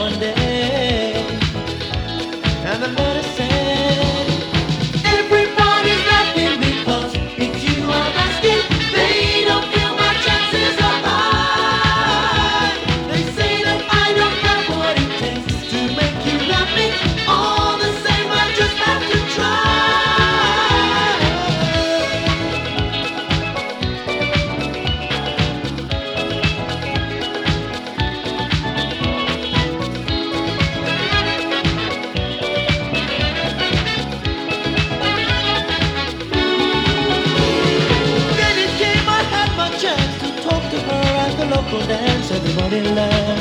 one day. And the letter said, everybody's laughing because it's you I'm asking. They don't feel my chances are high. They say that I don't have what it takes to make you love me. All the same, I just have to try. Then it came, I had my chance to talk to her at the local dance. Everybody laughed.